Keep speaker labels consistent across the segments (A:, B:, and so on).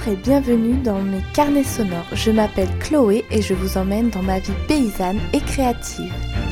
A: et bienvenue dans mes carnets sonores. Je m'appelle Chloé et je vous emmène dans ma vie paysanne et créative.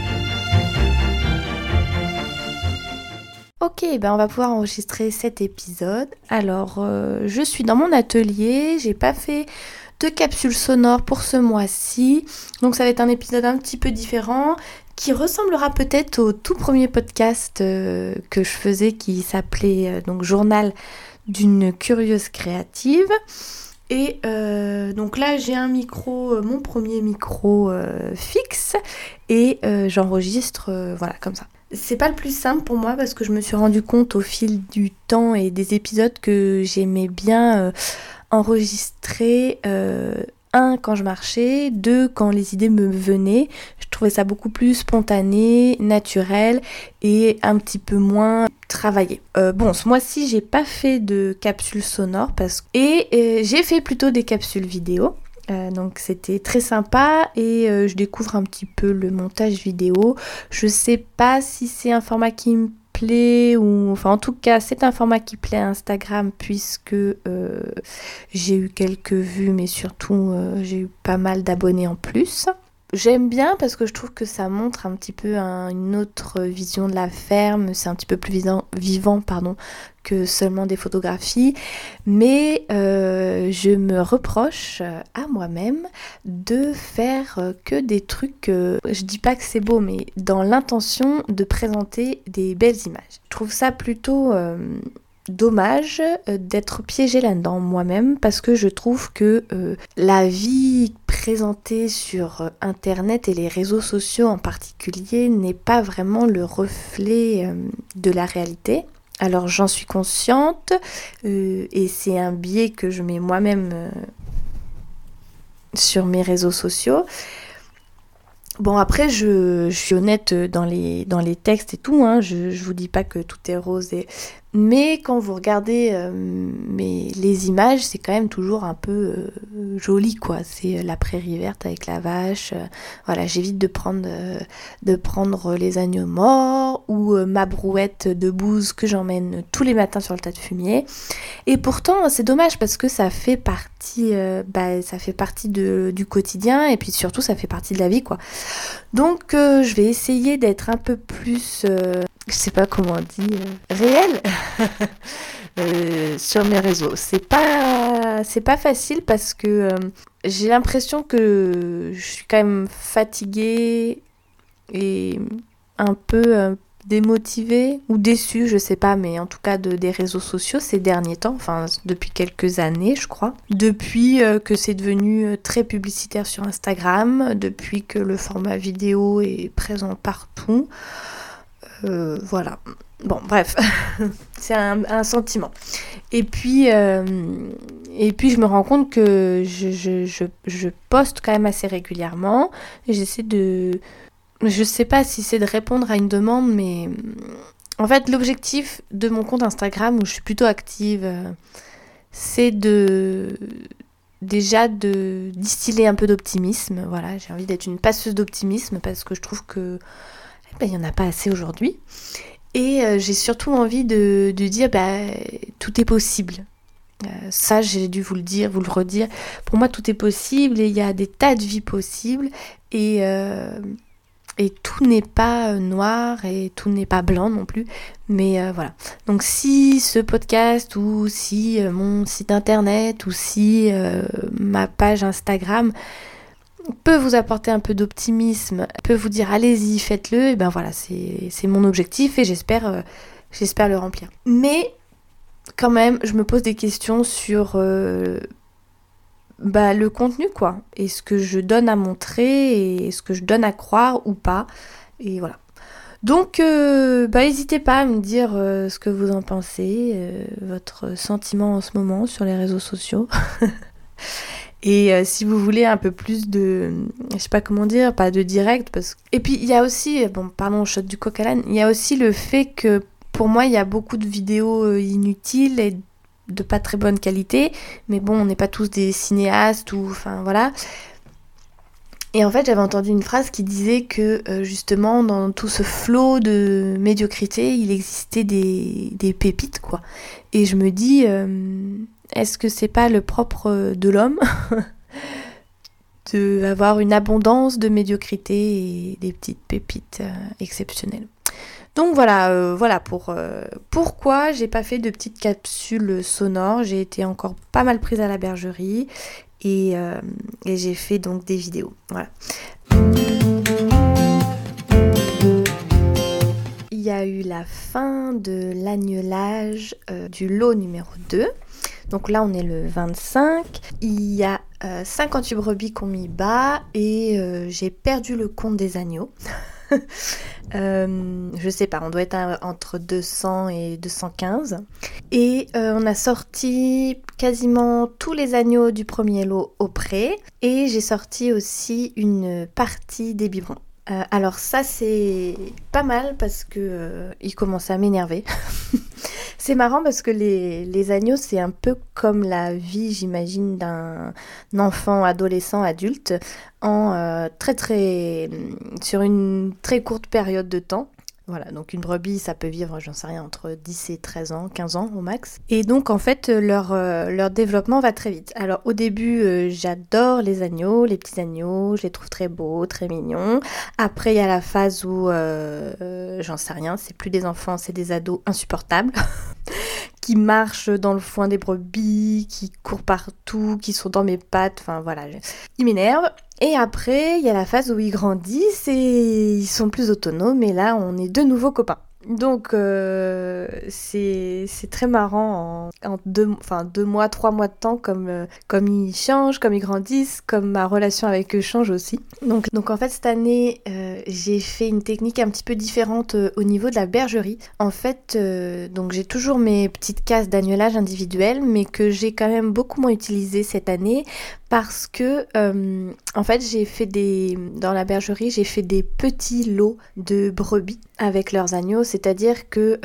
A: Ok, on va pouvoir enregistrer cet épisode. Alors, je suis dans mon atelier, j'ai pas fait de capsule sonore pour ce mois-ci, donc ça va être un épisode un petit peu différent, qui ressemblera peut-être au tout premier podcast que je faisais, qui s'appelait donc Journal d'une curieuse créative. Et donc là j'ai un micro, mon premier micro fixe, et j'enregistre voilà comme ça. C'est pas le plus simple pour moi parce que je me suis rendu compte au fil du temps et des épisodes que j'aimais bien enregistrer quand je marchais, 2 quand les idées me venaient. Je trouvais ça beaucoup plus spontané, naturel et un petit peu moins travaillé. Ce mois-ci j'ai pas fait de capsules sonores et j'ai fait plutôt des capsules vidéo. Donc c'était très sympa et je découvre un petit peu le montage vidéo. Je sais pas si c'est un format qui me plaît en tout cas c'est un format qui plaît à Instagram puisque j'ai eu quelques vues, mais surtout j'ai eu pas mal d'abonnés en plus. J'aime bien parce que je trouve que ça montre un petit peu une autre vision de la ferme, c'est un petit peu plus vivant que seulement des photographies, mais je me reproche à moi-même de faire que des trucs, je dis pas que c'est beau, mais dans l'intention de présenter des belles images. Je trouve ça plutôt dommage d'être piégée là-dedans moi-même, parce que je trouve que la vie présentée sur internet et les réseaux sociaux en particulier n'est pas vraiment le reflet de la réalité. Alors j'en suis consciente et c'est un biais que je mets moi-même sur mes réseaux sociaux. Bon, après je suis honnête dans les textes et tout, je vous dis pas que tout est rose mais quand vous regardez les images, c'est quand même toujours un peu joli, quoi. C'est la prairie verte avec la vache. Voilà, j'évite de prendre les agneaux morts ou ma brouette de bouse que j'emmène tous les matins sur le tas de fumier. Et pourtant, c'est dommage parce que ça fait partie du quotidien et puis surtout ça fait partie de la vie, quoi. Donc je vais essayer d'être un peu plus je sais pas comment on dit, réel sur mes réseaux. C'est pas facile parce que j'ai l'impression que je suis quand même fatiguée et un peu démotivée ou déçue, je sais pas, mais en tout cas des réseaux sociaux ces derniers temps, depuis quelques années je crois, depuis que c'est devenu très publicitaire sur Instagram, depuis que le format vidéo est présent partout. Voilà. Bon, bref, c'est un sentiment. Et puis je me rends compte que je poste quand même assez régulièrement. J'essaie je sais pas si c'est de répondre à une demande, mais en fait, l'objectif de mon compte Instagram, où je suis plutôt active, c'est déjà de distiller un peu d'optimisme. Voilà, j'ai envie d'être une passeuse d'optimisme parce que je trouve que il n'y en a pas assez aujourd'hui. Et j'ai surtout envie de dire tout est possible. Ça, j'ai dû vous le dire, vous le redire. Pour moi, tout est possible et il y a des tas de vies possibles. Et tout n'est pas noir et tout n'est pas blanc non plus. Mais voilà. Donc si ce podcast ou si mon site internet ou si ma page Instagram peut vous apporter un peu d'optimisme, peut vous dire allez-y, faites-le, et voilà, c'est mon objectif et j'espère le remplir. Mais quand même, je me pose des questions sur le contenu, quoi, et ce que je donne à montrer et ce que je donne à croire ou pas, et voilà. Donc n'hésitez pas à me dire ce que vous en pensez, votre sentiment en ce moment sur les réseaux sociaux. Et si vous voulez un peu plus de, je sais pas comment dire, pas de direct, et puis il y a aussi, shot du coq à l'âne, il y a aussi le fait que pour moi il y a beaucoup de vidéos inutiles et de pas très bonne qualité, mais bon, on n'est pas tous des cinéastes voilà. Et en fait, j'avais entendu une phrase qui disait que justement, dans tout ce flot de médiocrité, il existait des pépites, quoi. Et je me dis, est-ce que c'est pas le propre de l'homme d'avoir une abondance de médiocrité et des petites pépites exceptionnelles. Donc voilà pour pourquoi j'ai pas fait de petites capsules sonores. J'ai été encore pas mal prise à la bergerie et j'ai fait donc des vidéos. Voilà. Il y a eu la fin de l'agnelage du lot numéro 2. Donc là, on est le 25. Il y a 58 brebis qui ont mis bas et j'ai perdu le compte des agneaux. Je sais pas, on doit être entre 200 et 215. Et on a sorti quasiment tous les agneaux du premier lot au pré. Et j'ai sorti aussi une partie des biberons. Alors ça c'est pas mal parce que il commence à m'énerver. C'est marrant parce que les agneaux c'est un peu comme la vie j'imagine d'un enfant, adolescent, adulte en sur une très courte période de temps. Voilà, donc une brebis, ça peut vivre, j'en sais rien, entre 10 et 13 ans, 15 ans au max. Et donc, en fait, leur développement va très vite. Alors, au début, j'adore les agneaux, les petits agneaux, je les trouve très beaux, très mignons. Après, il y a la phase où, j'en sais rien, c'est plus des enfants, c'est des ados insupportables. Qui marchent dans le foin des brebis, qui courent partout, qui sont dans mes pattes, enfin voilà, ils m'énervent. Et après, il y a la phase où ils grandissent et ils sont plus autonomes et là, on est de nouveau copains. Donc, c'est très marrant en 2 mois, 3 mois de temps, comme ils changent, comme ils grandissent, comme ma relation avec eux change aussi. Donc en fait, cette année, j'ai fait une technique un petit peu différente au niveau de la bergerie. En fait, donc j'ai toujours mes petites cases d'agnelage individuelles, mais que j'ai quand même beaucoup moins utilisées cette année parce que, en fait, dans la bergerie, j'ai fait des petits lots de brebis avec leurs agneaux, c'est-à-dire que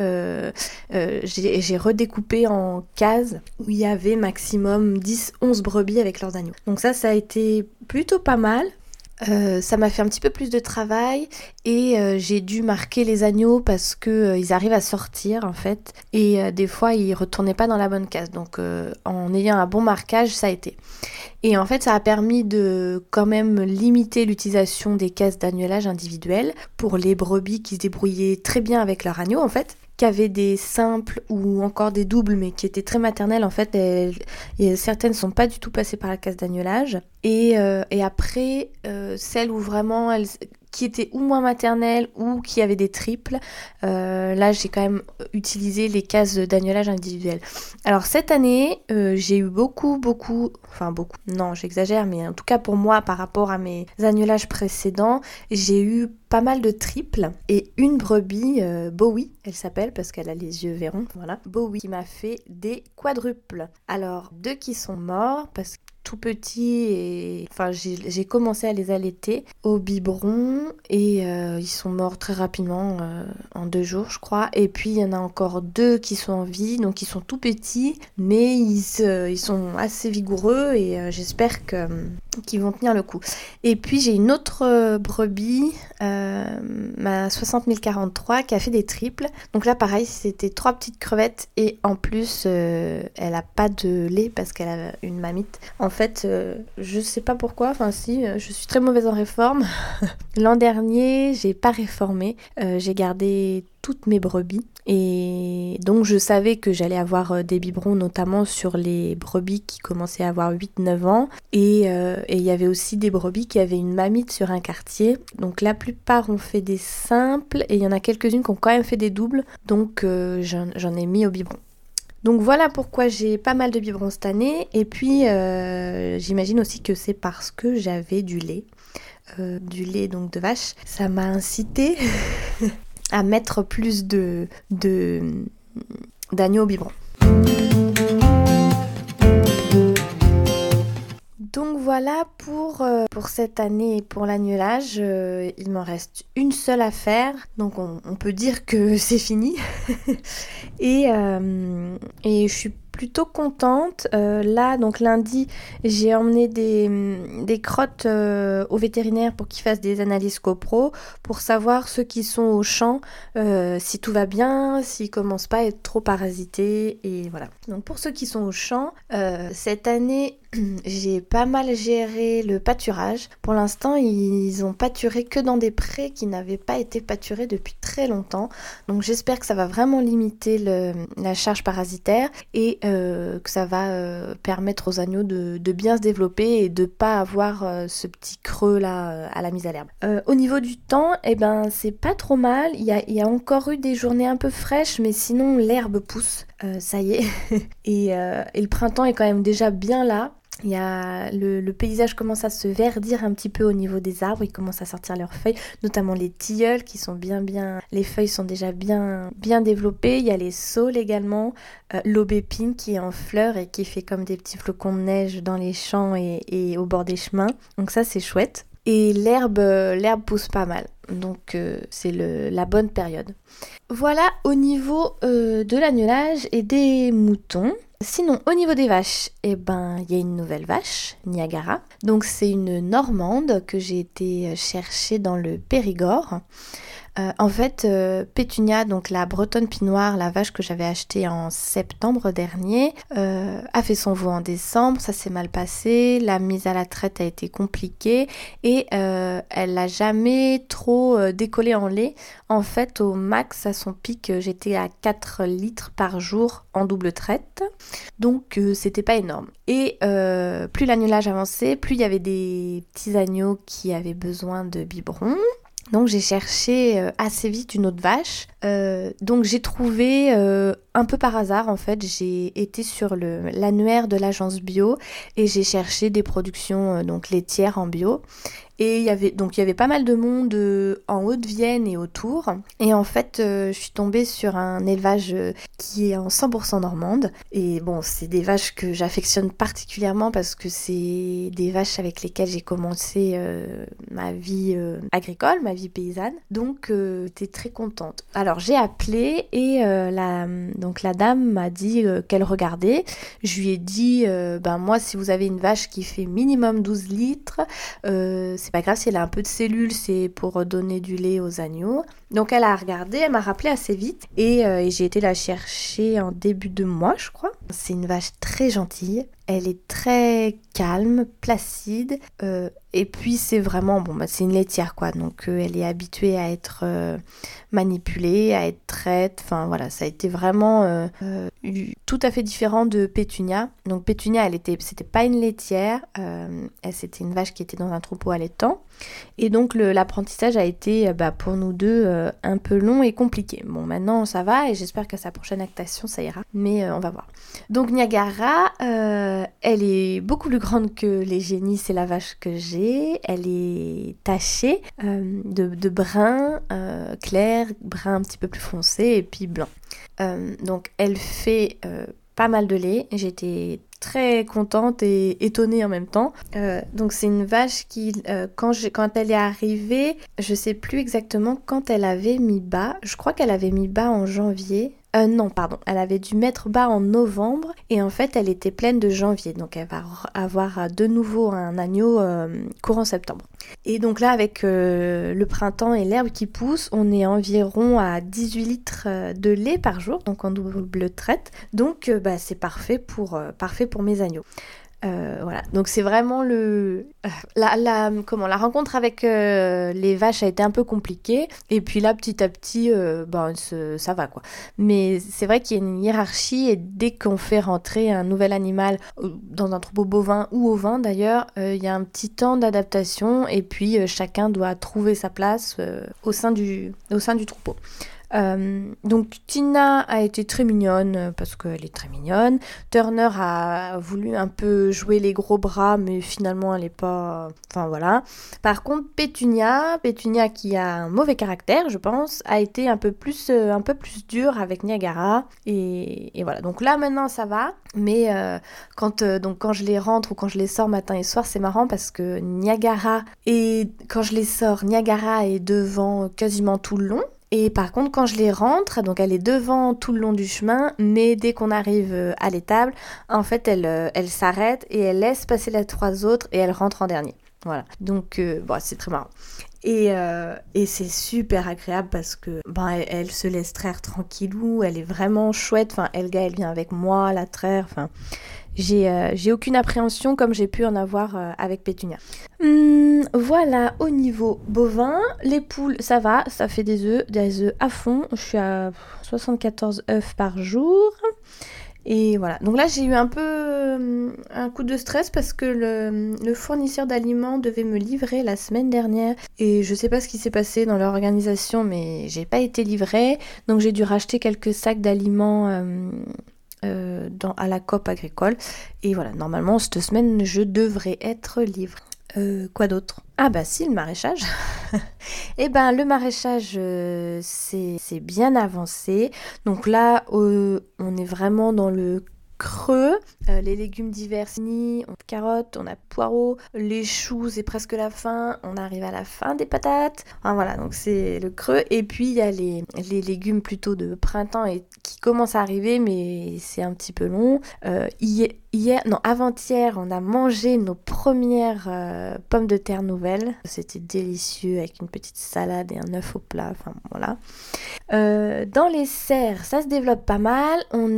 A: j'ai redécoupé en cases où il y avait maximum 10-11 brebis avec leurs agneaux. Donc ça a été plutôt pas mal. Ça m'a fait un petit peu plus de travail et j'ai dû marquer les agneaux parce que ils arrivent à sortir en fait et des fois ils retournaient pas dans la bonne case, donc en ayant un bon marquage ça a été. Et en fait ça a permis de quand même limiter l'utilisation des cases d'agnelage individuelles pour les brebis qui se débrouillaient très bien avec leurs agneaux en fait, qui avaient des simples ou encore des doubles mais qui étaient très maternelles en fait, certaines ne sont pas du tout passées par la case d'agnelage et après celles où vraiment qui étaient ou moins maternelles ou qui avaient des triples, là j'ai quand même utilisé les cases d'agnelage individuelles. Alors cette année j'ai eu beaucoup, non j'exagère mais en tout cas pour moi par rapport à mes agnelages précédents, j'ai eu pas mal de triples et une brebis, Bowie elle s'appelle parce qu'elle a les yeux verrons, voilà, Bowie qui m'a fait des quadruples. Alors 2 qui sont morts parce que tout petit et enfin j'ai commencé à les allaiter au biberon et ils sont morts très rapidement en 2 jours je crois, et puis il y en a encore 2 qui sont en vie, donc ils sont tout petits mais ils sont assez vigoureux et j'espère qu'ils vont tenir le coup. Et puis j'ai une autre brebis, ma 60 043 qui a fait des triples, donc là pareil c'était 3 petites crevettes et en plus elle a pas de lait parce qu'elle a une mamite. En fait, je sais pas pourquoi, enfin si, je suis très mauvaise en réforme. L'an dernier, j'ai pas réformé, j'ai gardé toutes mes brebis et donc je savais que j'allais avoir des biberons notamment sur les brebis qui commençaient à avoir 8-9 ans et il y avait aussi des brebis qui avaient une mamite sur un quartier, donc la plupart ont fait des simples et il y en a quelques-unes qui ont quand même fait des doubles, donc j'en ai mis au biberon. Donc voilà pourquoi j'ai pas mal de biberons cette année. Et puis j'imagine aussi que c'est parce que j'avais du lait donc de vache. Ça m'a incité à mettre plus d'agneaux au biberon. Donc voilà pour cette année et pour l'agnelage, il m'en reste une seule à faire, donc on peut dire que c'est fini. et je suis plutôt contente. Là, donc lundi, j'ai emmené des crottes au vétérinaire pour qu'il fasse des analyses copro pour savoir ceux qui sont au champ, si tout va bien, s'ils commencent pas à être trop parasités et voilà. Donc pour ceux qui sont au champ, cette année, j'ai pas mal géré le pâturage. Pour l'instant, ils ont pâturé que dans des prés qui n'avaient pas été pâturés depuis très longtemps. Donc j'espère que ça va vraiment limiter la charge parasitaire et que ça va permettre aux agneaux de bien se développer et de pas avoir ce petit creux là à la mise à l'herbe. Au niveau du temps, eh ben c'est pas trop mal. Il y a encore eu des journées un peu fraîches, mais sinon l'herbe pousse. Ça y est. et le printemps est quand même déjà bien là. Il y a le paysage commence à se verdir un petit peu au niveau des arbres, ils commencent à sortir leurs feuilles, notamment les tilleuls qui sont bien, les feuilles sont déjà bien développées. Il y a les saules également, l'aubépine qui est en fleurs et qui fait comme des petits flocons de neige dans les champs et au bord des chemins. Donc ça c'est chouette. Et l'herbe pousse pas mal, donc c'est la bonne période. Voilà au niveau de l'agnelage et des moutons. Sinon, au niveau des vaches, eh ben, il y a une nouvelle vache, Niagara. Donc, c'est une Normande que j'ai été chercher dans le Périgord. En fait, Pétunia, donc la bretonne pinoire, la vache que j'avais achetée en septembre dernier, a fait son veau en décembre, ça s'est mal passé, la mise à la traite a été compliquée et elle n'a jamais trop décollé en lait. En fait, au max, à son pic, j'étais à 4 litres par jour en double traite, donc c'était pas énorme. Et plus l'agnelage avançait, plus il y avait des petits agneaux qui avaient besoin de biberons. Donc j'ai cherché assez vite une autre vache. Donc j'ai trouvé un peu par hasard en fait, j'ai été sur l'annuaire de l'agence bio et j'ai cherché des productions donc laitières en bio. Et il y avait pas mal de monde en Haute-Vienne et autour. Et en fait, je suis tombée sur un élevage qui est en 100% normande. Et bon, c'est des vaches que j'affectionne particulièrement parce que c'est des vaches avec lesquelles j'ai commencé ma vie agricole, ma vie paysanne. Donc, t'es très contente. Alors, j'ai appelé et la dame m'a dit qu'elle regardait. Je lui ai dit, moi, si vous avez une vache qui fait minimum 12 litres, c'est pas grave si elle a un peu de cellules, c'est pour donner du lait aux agneaux. Donc elle a regardé, elle m'a rappelé assez vite et j'ai été la chercher en début de mois, je crois. C'est une vache très gentille, elle est très calme, placide et puis c'est vraiment, c'est une laitière quoi, donc elle est habituée à être manipulée, à être traite, enfin voilà, ça a été vraiment tout à fait différent de Pétunia. Donc Pétunia, c'était pas une laitière, c'était une vache qui était dans un troupeau allaitant et donc l'apprentissage a été pour nous deux un peu long et compliqué. Bon, maintenant ça va et j'espère qu'à sa prochaine lactation ça ira, mais on va voir. Donc Niagara, elle est beaucoup plus grande que les génies, c'est la vache que j'ai. Elle est tachée de brun clair, brun un petit peu plus foncé et puis blanc. Donc elle fait pas mal de lait. J'étais très contente et étonnée en même temps. Donc c'est une vache qui, quand elle est arrivée, je sais plus exactement quand elle avait mis bas. Je crois qu'elle avait mis bas en janvier. Non, pardon, elle avait dû mettre bas en novembre et en fait elle était pleine de janvier, donc elle va avoir de nouveau un agneau courant septembre. Et donc là avec le printemps et l'herbe qui pousse, on est environ à 18 litres de lait par jour, donc en double traite, donc c'est parfait pour mes agneaux. Voilà, donc c'est vraiment la rencontre avec les vaches a été un peu compliquée et puis là petit à petit ça va quoi, mais c'est vrai qu'il y a une hiérarchie et dès qu'on fait rentrer un nouvel animal dans un troupeau bovin ou ovin d'ailleurs, il y a un petit temps d'adaptation et puis chacun doit trouver sa place au sein du troupeau. Donc Tina a été très mignonne parce qu'elle est très mignonne. Turner a voulu un peu jouer les gros bras mais finalement elle est pas... Enfin voilà. Par contre Pétunia qui a un mauvais caractère je pense, a été un peu plus dure avec Niagara et voilà. Donc là maintenant ça va, mais quand je les rentre ou quand je les sors matin et soir c'est marrant parce que Niagara, et quand je les sors Niagara est devant quasiment tout le long. Et par contre, quand je les rentre, donc elle est devant tout le long du chemin, mais dès qu'on arrive à l'étable, en fait, elle s'arrête et elle laisse passer les 3 autres et elle rentre en dernier. Voilà, donc bon, c'est très marrant. Et c'est super agréable parce que elle se laisse traire tranquillou, elle est vraiment chouette. Enfin, Elga, elle vient avec moi la traire. Enfin, j'ai aucune appréhension comme j'ai pu en avoir avec Pétunia. Voilà, au niveau bovin, les poules, ça va, ça fait des œufs à fond. Je suis à 74 œufs par jour. Et voilà, donc là j'ai eu un peu un coup de stress parce que le fournisseur d'aliments devait me livrer la semaine dernière et je sais pas ce qui s'est passé dans leur organisation, mais j'ai pas été livrée, donc j'ai dû racheter quelques sacs d'aliments à la coop agricole et voilà, normalement cette semaine je devrais être livrée. Quoi d'autre ? Ah bah si, le maraîchage. Eh ben le maraîchage c'est bien avancé. Donc là on est vraiment dans le creux. Les légumes d'hiver finis, on a carottes, on a poireaux, les choux c'est presque la fin, on arrive à la fin des patates. Enfin, voilà, donc c'est le creux. Et puis il y a les légumes plutôt de printemps et qui commencent à arriver, mais c'est un petit peu long. Avant-hier, on a mangé nos premières pommes de terre nouvelles. C'était délicieux avec une petite salade et un œuf au plat. Enfin voilà. Dans les serres, ça se développe pas mal. On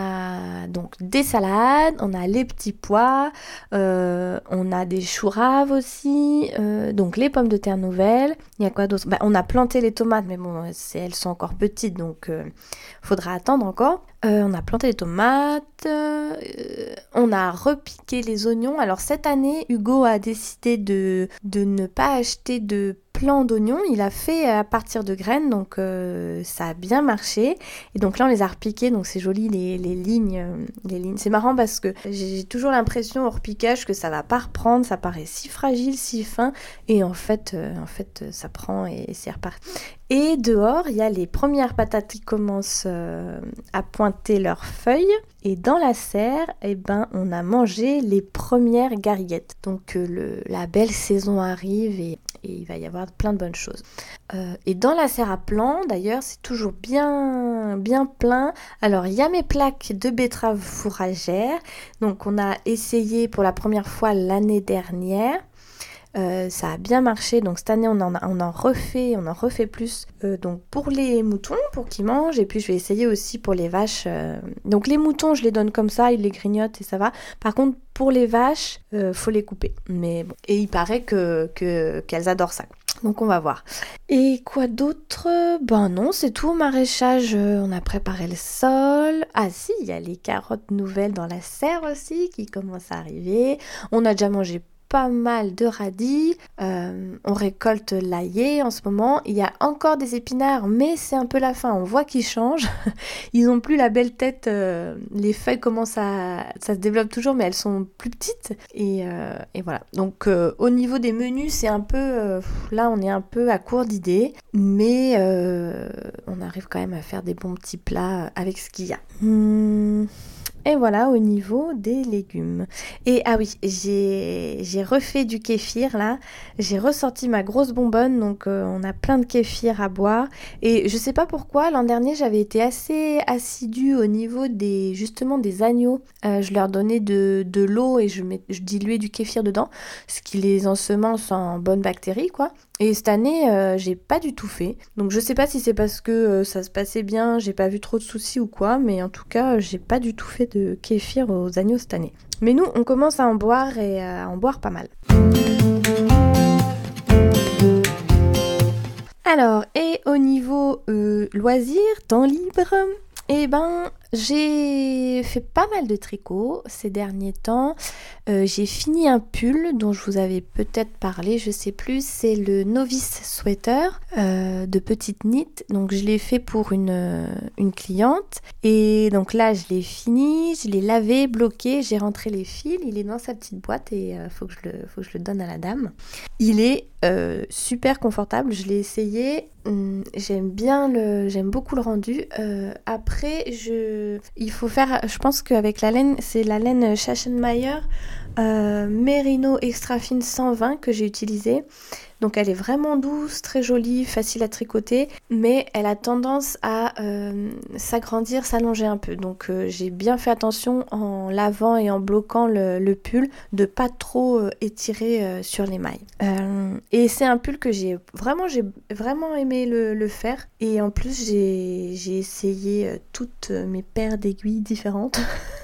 A: a donc des salades, on a les petits pois, on a des choux raves aussi. Donc les pommes de terre nouvelles. Il y a quoi d'autre ? On a planté les tomates, mais bon, elles sont encore petites, donc faudra attendre encore. On a planté les tomates, on a repiqué les oignons. Alors cette année, Hugo a décidé de ne pas acheter de plants d'oignons. Il a fait à partir de graines, donc ça a bien marché. Et donc là, on les a repiqués, donc c'est joli les lignes. C'est marrant parce que j'ai toujours l'impression au repiquage que ça va pas reprendre. Ça paraît si fragile, si fin, et en fait ça prend et c'est reparti. Et dehors, il y a les premières patates qui commencent à pointer leurs feuilles. Et dans la serre, on a mangé les premières gariguettes. Donc la belle saison arrive et il va y avoir plein de bonnes choses. Et dans la serre à plant, d'ailleurs, c'est toujours bien, bien plein. Alors, il y a mes plaques de betteraves fourragères. Donc, on a essayé pour la première fois l'année dernière. Ça a bien marché, donc cette année on en refait plus. Donc pour les moutons, pour qu'ils mangent, et puis je vais essayer aussi pour les vaches. Donc les moutons, je les donne comme ça, ils les grignotent et ça va. Par contre, pour les vaches, faut les couper. Mais bon, et il paraît qu'elles adorent ça. Donc on va voir. Et quoi d'autre ? Non, c'est tout au maraîchage. On a préparé le sol. Ah si, il y a les carottes nouvelles dans la serre aussi qui commencent à arriver. On a déjà mangé pas mal de radis, on récolte l'ail en ce moment, il y a encore des épinards mais c'est un peu la fin, on voit qu'ils changent, ils ont plus la belle tête, les feuilles commencent ça se développe toujours mais elles sont plus petites et voilà, donc au niveau des menus c'est un peu, là on est un peu à court d'idées mais on arrive quand même à faire des bons petits plats avec ce qu'il y a. Et voilà au niveau des légumes. Et ah oui, j'ai refait du kéfir là. J'ai ressorti ma grosse bonbonne, donc on a plein de kéfir à boire. Et je sais pas pourquoi, l'an dernier j'avais été assez assidue au niveau justement des agneaux. Je leur donnais de l'eau et je diluais du kéfir dedans, ce qui les ensemence en bonnes bactéries quoi. Et cette année, j'ai pas du tout fait. Donc je sais pas si c'est parce que ça se passait bien, j'ai pas vu trop de soucis ou quoi, mais en tout cas, j'ai pas du tout fait de kéfir aux agneaux cette année. Mais nous, on commence à en boire et à en boire pas mal. Alors, et au niveau loisirs, temps libre, j'ai fait pas mal de tricot ces derniers temps. J'ai fini un pull dont je vous avais peut-être parlé, je sais plus. C'est le novice sweater de petite knit. Donc je l'ai fait pour une cliente. Et donc là je l'ai fini, je l'ai lavé, bloqué, j'ai rentré les fils. Il est dans sa petite boîte et faut que je le donne à la dame. Il est super confortable, je l'ai essayé. J'aime beaucoup le rendu. Après, il faut faire, je pense qu'avec la laine, c'est la laine Schachenmayer. Merino Extra Fine 120 que j'ai utilisé. Donc elle est vraiment douce, très jolie, facile à tricoter, mais elle a tendance à s'agrandir, s'allonger un peu. Donc j'ai bien fait attention en lavant et en bloquant le pull de pas trop étirer sur les mailles. Et c'est un pull que j'ai vraiment aimé le faire. Et en plus j'ai essayé toutes mes paires d'aiguilles différentes.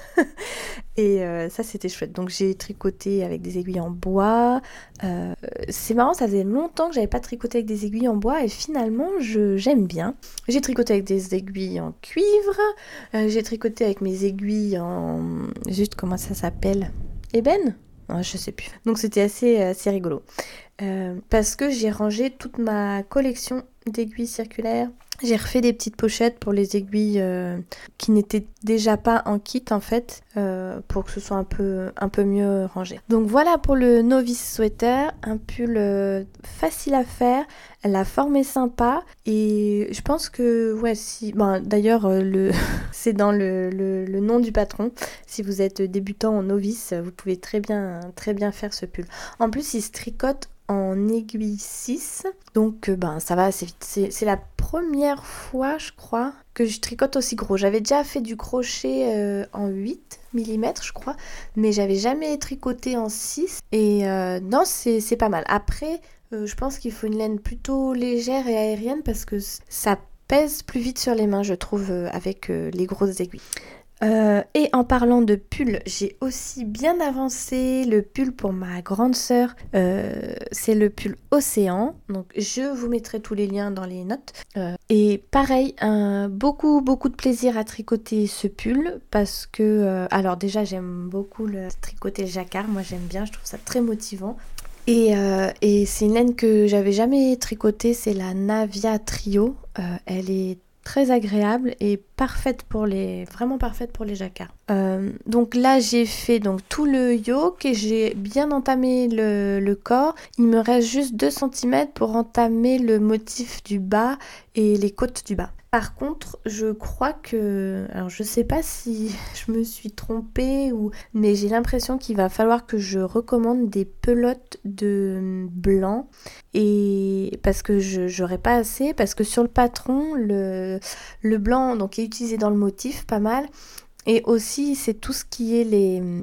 A: Et ça c'était chouette. Donc j'ai tricoté avec des aiguilles en bois. C'est marrant, ça faisait longtemps que j'avais pas tricoté avec des aiguilles en bois et finalement j'aime bien. J'ai tricoté avec des aiguilles en cuivre. J'ai tricoté avec mes aiguilles en... Juste comment ça s'appelle? Ébène? Je sais plus. Donc c'était assez rigolo. Parce que j'ai rangé toute ma collection d'aiguilles circulaires. J'ai refait des petites pochettes pour les aiguilles qui n'étaient déjà pas en kit en fait, pour que ce soit un peu mieux rangé. Donc voilà pour le Novice Sweater, un pull facile à faire, la forme est sympa et je pense que d'ailleurs c'est dans le nom du patron. Si vous êtes débutant en novice, vous pouvez très bien faire ce pull. En plus il se tricote en aiguille 6, donc ça va assez vite. C'est la première fois, je crois, que je tricote aussi gros. J'avais déjà fait du crochet en 8 mm, je crois, mais j'avais jamais tricoté en 6. Et non, c'est pas mal. Après, je pense qu'il faut une laine plutôt légère et aérienne parce que ça pèse plus vite sur les mains, je trouve, avec les grosses aiguilles. Et en parlant de pull, j'ai aussi bien avancé le pull pour ma grande sœur. C'est le pull Océan. Donc je vous mettrai tous les liens dans les notes. Et pareil, beaucoup de plaisir à tricoter ce pull parce que... alors déjà j'aime beaucoup tricoter le jacquard. Moi j'aime bien, je trouve ça très motivant. Et c'est une laine que j'avais jamais tricotée, c'est la Navia Trio. Elle est très agréable et vraiment parfaite pour les jacquards. Donc là j'ai fait tout le yoke et j'ai bien entamé le corps. Il me reste juste 2 cm pour entamer le motif du bas et les côtes du bas. Par contre, je crois que... Alors, je sais pas si je me suis trompée mais j'ai l'impression qu'il va falloir que je recommande des pelotes de blanc. Et parce que j'aurais pas assez, parce que sur le patron, le blanc donc, est utilisé dans le motif, pas mal. Et aussi, c'est tout ce qui est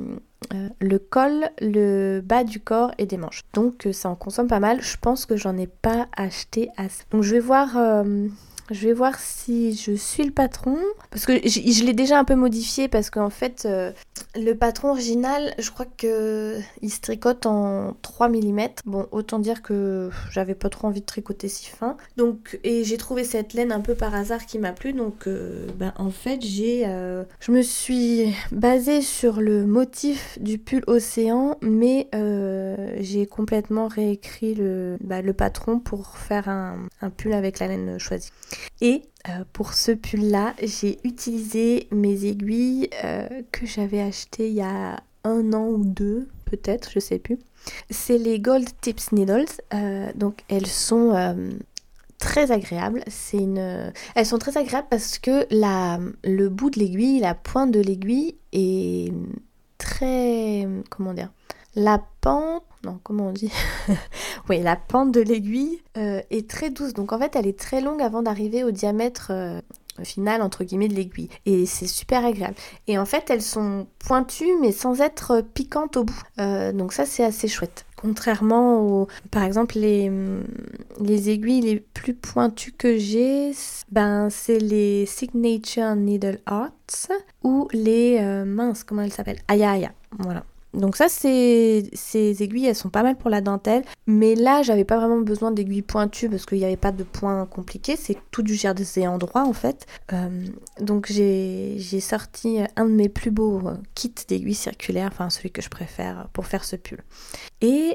A: le col, le bas du corps et des manches. Donc, ça en consomme pas mal. Je pense que j'en ai pas acheté assez. Donc, je vais voir si je suis le patron, parce que je l'ai déjà un peu modifié, parce qu'en fait, le patron original, je crois qu'il se tricote en 3 mm. Bon, autant dire que j'avais pas trop envie de tricoter si fin. Donc, et j'ai trouvé cette laine un peu par hasard qui m'a plu, donc en fait, je me suis basée sur le motif du pull Océan, mais j'ai complètement réécrit le patron pour faire un pull avec la laine choisie. Et pour ce pull-là, j'ai utilisé mes aiguilles que j'avais achetées il y a 1 an ou 2, peut-être, je sais plus. C'est les Gold Tips Needles. Donc elles sont très agréables. Elles sont très agréables parce que le bout de l'aiguille, la pointe de l'aiguille est très... Comment dire ? La pente... Non, comment on dit? Oui, la pente de l'aiguille est très douce. Donc en fait, elle est très longue avant d'arriver au diamètre final, entre guillemets, de l'aiguille. Et c'est super agréable. Et en fait, elles sont pointues, mais sans être piquantes au bout. Donc ça, c'est assez chouette. Contrairement par exemple, les aiguilles les plus pointues que j'ai, c'est les Signature Needle Arts ou les... comment elles s'appellent? Aya Aya. Voilà. Donc ça, ces aiguilles, elles sont pas mal pour la dentelle. Mais là, j'avais pas vraiment besoin d'aiguilles pointues parce qu'il n'y avait pas de points compliqués. C'est tout du jersey en droit, en fait. Donc j'ai sorti un de mes plus beaux kits d'aiguilles circulaires, enfin celui que je préfère pour faire ce pull. Et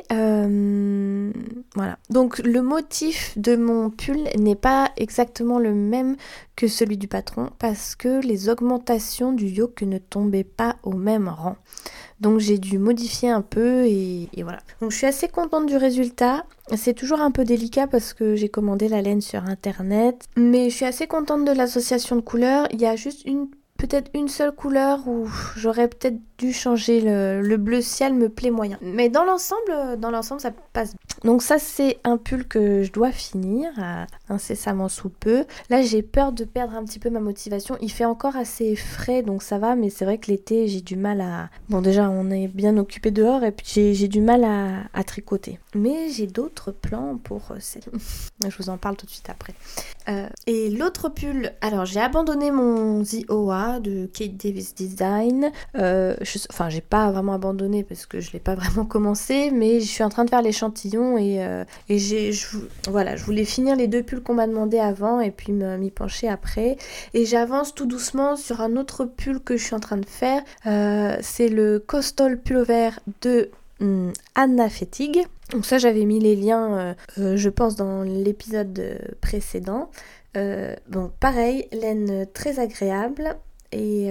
A: voilà. Donc le motif de mon pull n'est pas exactement le même que celui du patron parce que les augmentations du yoke ne tombaient pas au même rang. Donc j'ai dû modifier un peu et voilà. Donc je suis assez contente du résultat. C'est toujours un peu délicat parce que j'ai commandé la laine sur internet. Mais je suis assez contente de l'association de couleurs. Il y a juste peut-être une seule couleur où j'aurais peut-être dû changer le bleu ciel me plaît moyen. Mais dans l'ensemble, ça passe. Donc ça, c'est un pull que je dois finir incessamment sous peu. Là, j'ai peur de perdre un petit peu ma motivation. Il fait encore assez frais, donc ça va, mais c'est vrai que l'été, j'ai du mal à... Bon, déjà, on est bien occupé dehors, et puis j'ai du mal à tricoter. Mais j'ai d'autres plans pour cette... Je vous en parle tout de suite après. Et l'autre pull, alors j'ai abandonné mon The Oa de Kate Davis Design. Enfin, j'ai pas vraiment abandonné parce que je l'ai pas vraiment commencé, mais je suis en train de faire l'échantillon et je voulais finir les 2 pulls qu'on m'a demandé avant et puis m'y pencher après. Et j'avance tout doucement sur un autre pull que je suis en train de faire. C'est le Coastal Pullover de Anna Fettig. Donc ça, j'avais mis les liens, je pense, dans l'épisode précédent. Bon, pareil, laine très agréable et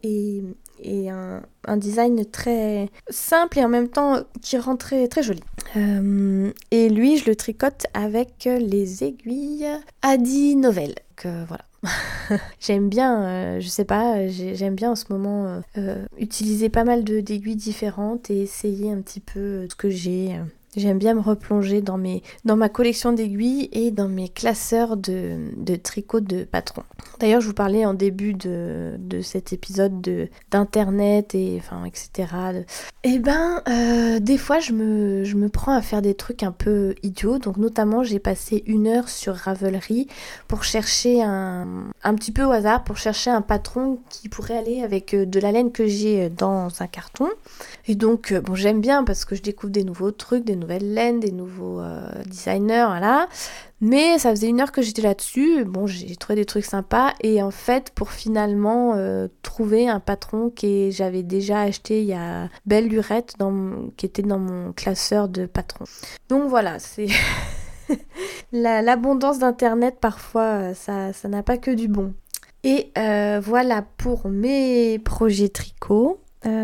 A: un design très simple et en même temps qui rend très, très joli. Et lui, je le tricote avec les aiguilles Adi Novel. Voilà. J'aime bien, je sais pas, j'aime bien en ce moment utiliser pas mal d'aiguilles différentes et essayer un petit peu ce que j'ai. J'aime bien me replonger dans ma collection d'aiguilles et dans mes classeurs de tricot de patron. D'ailleurs, je vous parlais en début de cet épisode d'internet et enfin etc. Et des fois je me prends à faire des trucs un peu idiots. Donc notamment j'ai passé 1 heure sur Ravelry pour chercher un petit peu au hasard pour chercher un patron qui pourrait aller avec de la laine que j'ai dans un carton. Et donc bon, j'aime bien parce que je découvre des nouveaux trucs, des nouvelles laines, des nouveaux designers, voilà. Mais ça faisait 1 heure que j'étais là-dessus. Bon, j'ai trouvé des trucs sympas. Et en fait, pour finalement trouver un patron que j'avais déjà acheté il y a belle lurette qui était dans mon classeur de patrons. Donc voilà, c'est... L'abondance d'internet, parfois, ça n'a pas que du bon. Et voilà pour mes projets tricot.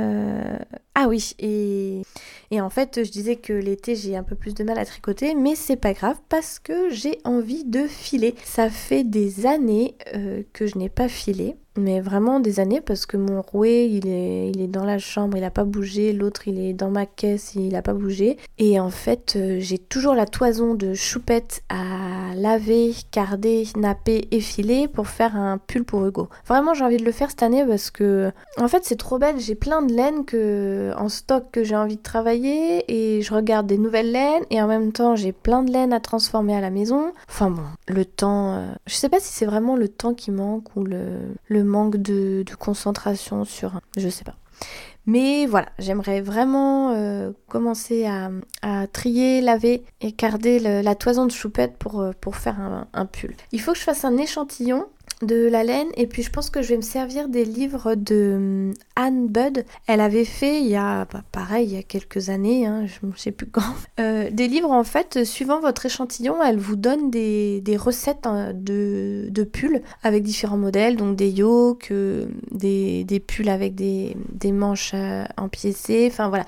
A: Ah oui, et en fait je disais que l'été j'ai un peu plus de mal à tricoter, mais c'est pas grave parce que j'ai envie de filer. Ça fait des années que je n'ai pas filé, mais vraiment des années parce que mon rouet il est dans la chambre, il a pas bougé, l'autre il est dans ma caisse, il a pas bougé, et en fait j'ai toujours la toison de choupettes à laver, carder, napper et filer pour faire un pull pour Hugo. Vraiment j'ai envie de le faire cette année parce que en fait c'est trop belle, j'ai plein de laine en stock que j'ai envie de travailler et je regarde des nouvelles laines et en même temps j'ai plein de laine à transformer à la maison. Enfin bon, le temps, je sais pas si c'est vraiment le temps qui manque ou le manque de concentration sur... Je sais pas. Mais voilà, j'aimerais vraiment commencer à trier, laver et carder la toison de choupette pour faire un pull. Il faut que je fasse un échantillon de la laine et puis je pense que je vais me servir des livres de Anne Budd. Elle avait fait il y a quelques années, je ne sais plus quand, des livres en fait suivant votre échantillon. Elle vous donne des recettes de pulls avec différents modèles, donc des yokes, des pulls avec des manches empiécées, enfin voilà,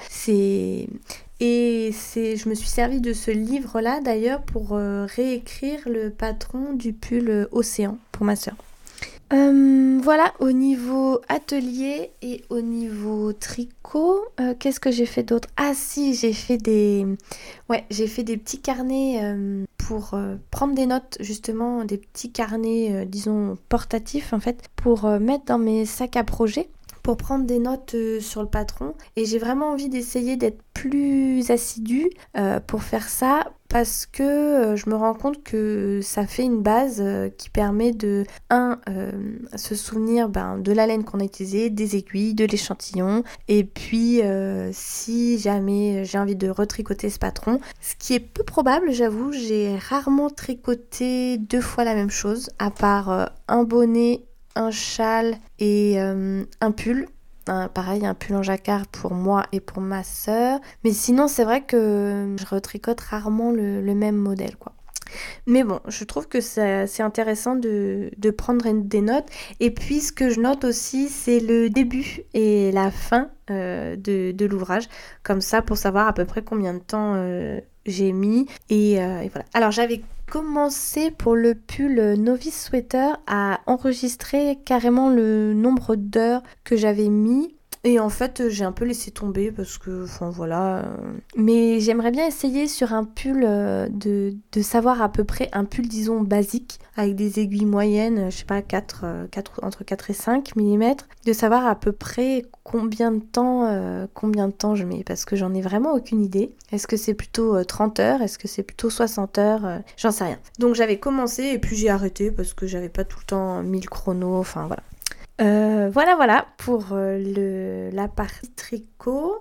A: je me suis servi de ce livre-là d'ailleurs pour réécrire le patron du pull Océan pour ma sœur. Voilà, au niveau atelier et au niveau tricot, qu'est-ce que j'ai fait d'autre ? Ah si, j'ai fait des petits carnets pour prendre des notes, justement, des petits carnets, disons, portatifs en fait, pour mettre dans mes sacs à projet, pour prendre des notes sur le patron. Et j'ai vraiment envie d'essayer d'être plus assidue pour faire ça, parce que je me rends compte que ça fait une base qui permet de se souvenir de la laine qu'on a utilisée, des aiguilles, de l'échantillon, et puis si jamais j'ai envie de retricoter ce patron, ce qui est peu probable, j'avoue, j'ai rarement tricoté 2 fois la même chose, à part un bonnet, un châle et un pull. Pareil, un pull en jacquard pour moi et pour ma sœur. Mais sinon, c'est vrai que je retricote rarement le même modèle, quoi. Mais bon, je trouve que c'est intéressant de prendre des notes. Et puis, ce que je note aussi, c'est le début et la fin de l'ouvrage. Comme ça, pour savoir à peu près combien de temps j'ai mis. Et voilà. Alors, j'avais commencé pour le pull Novice Sweater à enregistrer carrément le nombre d'heures que j'avais mis. Et en fait, j'ai un peu laissé tomber parce que, enfin voilà. Mais j'aimerais bien essayer sur un pull de savoir à peu près, un pull disons basique, avec des aiguilles moyennes, je sais pas, entre 4 et 5 millimètres, de savoir à peu près combien de temps je mets, parce que j'en ai vraiment aucune idée. Est-ce que c'est plutôt 30 heures? Est-ce que c'est plutôt 60 heures? J'en sais rien. Donc j'avais commencé et puis j'ai arrêté parce que j'avais pas tout le temps mis le chrono, enfin voilà. Voilà pour la partie tricot.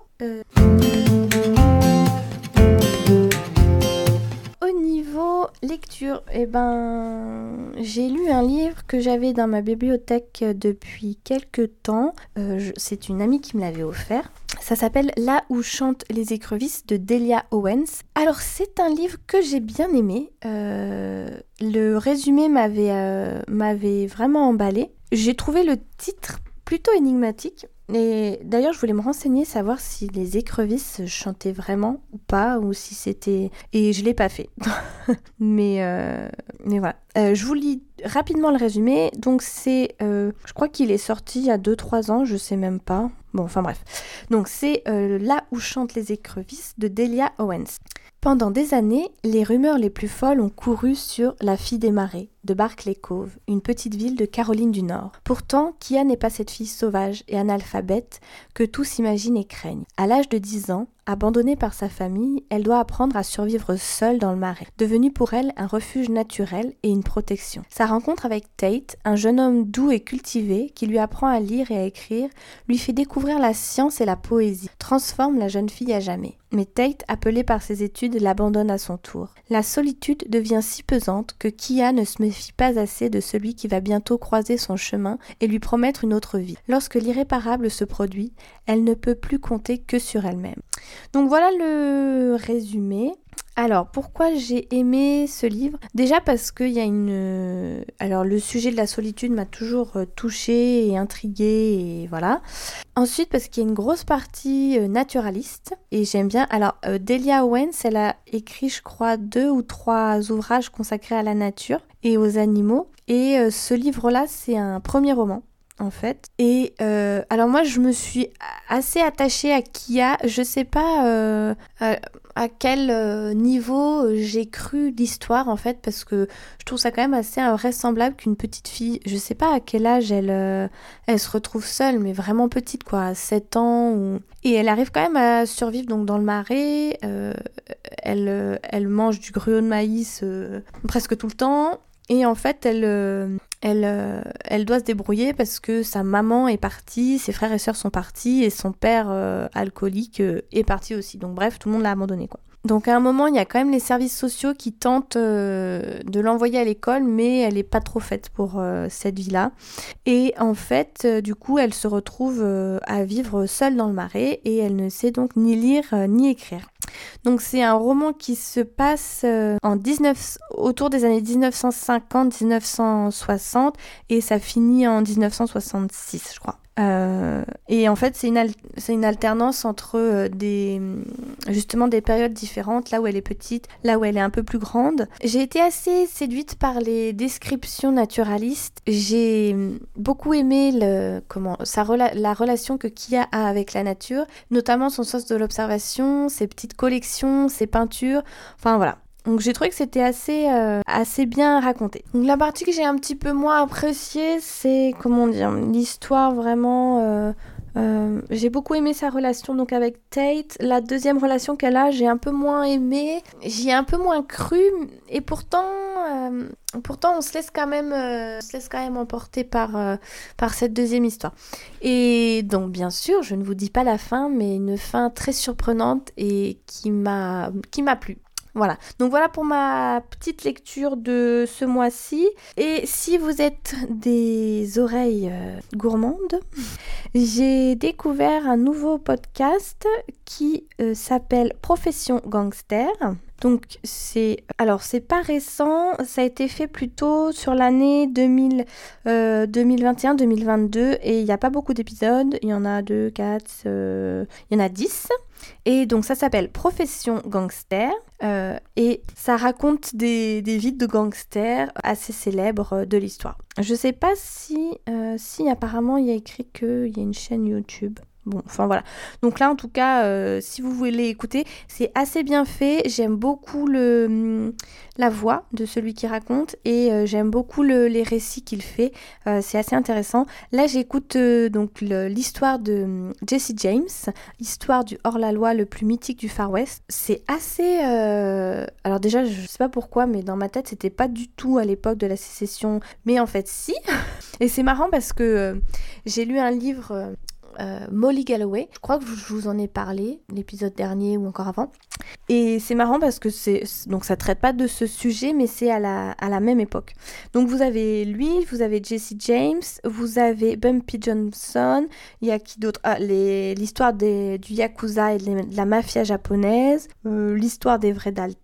A: Au niveau lecture, j'ai lu un livre que j'avais dans ma bibliothèque depuis quelques temps. C'est une amie qui me l'avait offert. Ça s'appelle Là où chantent les écrevisses de Delia Owens. Alors c'est un livre que j'ai bien aimé. Le résumé m'avait vraiment emballé. J'ai trouvé le titre plutôt énigmatique. Et d'ailleurs, je voulais me renseigner, savoir si les écrevisses chantaient vraiment ou pas, ou si c'était... Et je l'ai pas fait. mais voilà. Je vous lis rapidement le résumé. Donc je crois qu'il est sorti il y a 2-3 ans, je sais même pas. Bon, enfin bref. Donc c'est Là où chantent les écrevisses de Delia Owens. Pendant des années, les rumeurs les plus folles ont couru sur la fille des marais, de Barclay Cove, une petite ville de Caroline du Nord. Pourtant, Kia n'est pas cette fille sauvage et analphabète que tous imaginent et craignent. À l'âge de 10 ans, abandonnée par sa famille, elle doit apprendre à survivre seule dans le marais, devenu pour elle un refuge naturel et une protection. Sa rencontre avec Tate, un jeune homme doux et cultivé qui lui apprend à lire et à écrire, lui fait découvrir la science et la poésie, transforme la jeune fille à jamais. Mais Tate, appelée par ses études, l'abandonne à son tour. La solitude devient si pesante que Kia ne se méfie pas assez de celui qui va bientôt croiser son chemin et lui promettre une autre vie. Lorsque l'irréparable se produit, elle ne peut plus compter que sur elle-même. Donc voilà le résumé. Alors, pourquoi j'ai aimé ce livre? Déjà parce qu'il y a Alors, le sujet de la solitude m'a toujours touchée et intriguée, et voilà. Ensuite, parce qu'il y a une grosse partie naturaliste, et j'aime bien. Alors, Delia Owens, elle a écrit, je crois, 2 ou 3 ouvrages consacrés à la nature et aux animaux. Et ce livre-là, c'est un premier roman, en fait. Et alors moi, je me suis assez attachée à Kia. Je sais pas à quel niveau j'ai cru l'histoire, en fait, parce que je trouve ça quand même assez invraisemblable qu'une petite fille, je sais pas à quel âge elle se retrouve seule, mais vraiment petite, quoi, à 7 ans. Et elle arrive quand même à survivre donc dans le marais. Elle mange du gruau de maïs presque tout le temps. Et en fait, elle doit se débrouiller parce que sa maman est partie, ses frères et sœurs sont partis et son père alcoolique est parti aussi. Donc bref, tout le monde l'a abandonné, quoi. Donc à un moment, il y a quand même les services sociaux qui tentent de l'envoyer à l'école, mais elle n'est pas trop faite pour cette vie-là. Et en fait, du coup, elle se retrouve à vivre seule dans le marais et elle ne sait donc ni lire ni écrire. Donc c'est un roman qui se passe autour des années 1950-1960 et ça finit en 1966, je crois. Et en fait, c'est une alternance entre justement des périodes différentes, là où elle est petite, là où elle est un peu plus grande. J'ai été assez séduite par les descriptions naturalistes. J'ai beaucoup aimé la relation que Kia a avec la nature, notamment son sens de l'observation, ses petites collections, ses peintures, enfin voilà. Donc j'ai trouvé que c'était assez bien raconté. Donc la partie que j'ai un petit peu moins appréciée, c'est, comment dire, l'histoire vraiment... j'ai beaucoup aimé sa relation donc avec Tate. La deuxième relation qu'elle a, j'ai un peu moins aimé. J'y ai un peu moins cru. Et pourtant on se laisse quand même emporter par cette deuxième histoire. Et donc bien sûr, je ne vous dis pas la fin, mais une fin très surprenante et qui m'a plu. Voilà, donc voilà pour ma petite lecture de ce mois-ci. Et si vous êtes des oreilles gourmandes, j'ai découvert un nouveau podcast qui s'appelle Profession Gangster. Donc c'est pas récent, ça a été fait plutôt sur l'année 2021-2022 et il n'y a pas beaucoup d'épisodes, il y en a 2, 4, il y en a 10. Et donc ça s'appelle Profession Gangster et ça raconte des vies de gangsters assez célèbres de l'histoire. Je sais pas si apparemment il y a écrit qu'il y a une chaîne YouTube. Bon, enfin voilà. Donc là, en tout cas, si vous voulez écouter, c'est assez bien fait. J'aime beaucoup la voix de celui qui raconte et j'aime beaucoup les récits qu'il fait. C'est assez intéressant. Là, j'écoute donc l'histoire de Jesse James, histoire du hors-la-loi le plus mythique du Far West. C'est assez... Alors déjà, je sais pas pourquoi, mais dans ma tête, c'était pas du tout à l'époque de la sécession. Mais en fait, si. Et c'est marrant parce que j'ai lu un livre... Molly Galloway, je crois que je vous en ai parlé l'épisode dernier ou encore avant, et c'est marrant parce que donc ça traite pas de ce sujet, mais c'est à la même époque. Donc vous avez lui, vous avez Jesse James, vous avez Bumpy Johnson, il y a qui d'autre, l'histoire du Yakuza et de la mafia japonaise, l'histoire des vrais Dalton,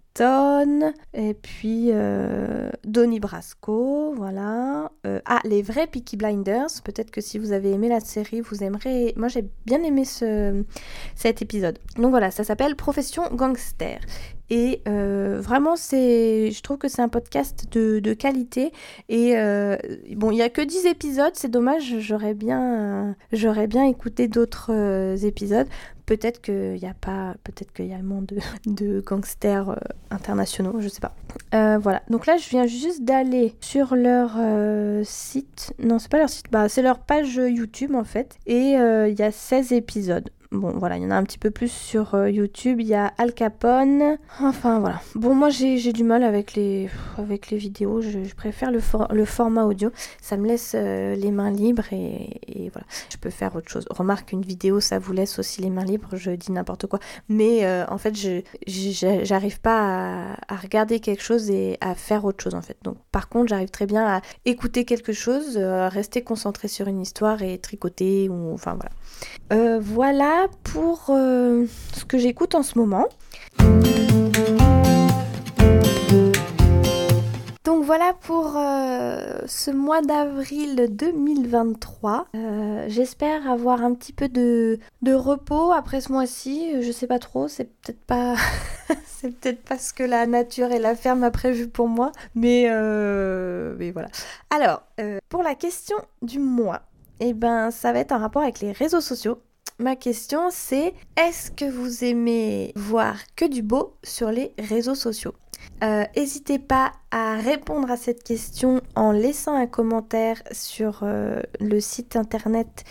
A: et puis Donnie Brasco, voilà. Les vrais Peaky Blinders, peut-être que si vous avez aimé la série, vous aimerez... Moi j'ai bien aimé cet épisode. Donc voilà, ça s'appelle Profession Gangster. Et vraiment, je trouve que c'est un podcast de qualité. Et bon, il n'y a que 10 épisodes, c'est dommage, j'aurais bien écouté d'autres épisodes. Peut-être qu'il y a moins de gangsters internationaux, je sais pas. Voilà, donc là je viens juste d'aller sur leur site. Non, c'est pas leur site, c'est leur page YouTube en fait. Et il y a 16 épisodes. Bon, voilà, il y en a un petit peu plus sur YouTube. Il y a Al Capone. Enfin, voilà. Bon, moi, j'ai du mal avec les vidéos. Je préfère le format audio. Ça me laisse les mains libres et voilà. Je peux faire autre chose. Remarque, une vidéo, ça vous laisse aussi les mains libres. Je dis n'importe quoi. Mais en fait, j'arrive pas à regarder quelque chose et à faire autre chose, en fait. Donc, par contre, j'arrive très bien à écouter quelque chose, rester concentré sur une histoire et tricoter. Enfin, voilà. Voilà pour ce que j'écoute en ce moment. Donc voilà pour ce mois d'avril 2023. J'espère avoir un petit peu de repos après ce mois-ci. Je sais pas trop, c'est peut-être pas c'est peut-être pas ce que la nature et la ferme a prévu pour moi, mais voilà. Alors, pour la question du mois, ça va être en rapport avec les réseaux sociaux. Ma question c'est, est-ce que vous aimez voir que du beau sur les réseaux sociaux ? N'hésitez pas à répondre à cette question en laissant un commentaire sur le site internet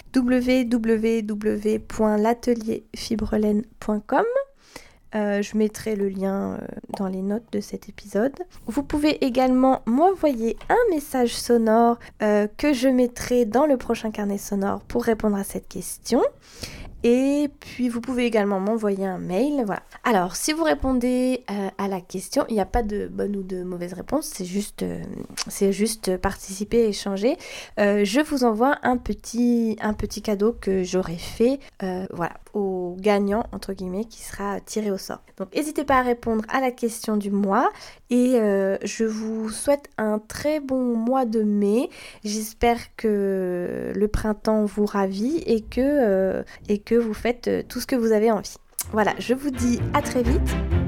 A: www.l'atelierfibrelaine.com. Je mettrai le lien dans les notes de cet épisode. Vous pouvez également m'envoyer un message sonore que je mettrai dans le prochain carnet sonore pour répondre à cette question. Et puis vous pouvez également m'envoyer un mail, voilà. Alors si vous répondez à la question, il n'y a pas de bonne ou de mauvaise réponse, c'est juste participer et échanger. Je vous envoie un petit cadeau que j'aurai fait, voilà, au gagnant entre guillemets qui sera tiré au sort. Donc n'hésitez pas à répondre à la question du mois et je vous souhaite un très bon mois de mai. J'espère que le printemps vous ravit et que vous faites tout ce que vous avez envie. Voilà, je vous dis à très vite.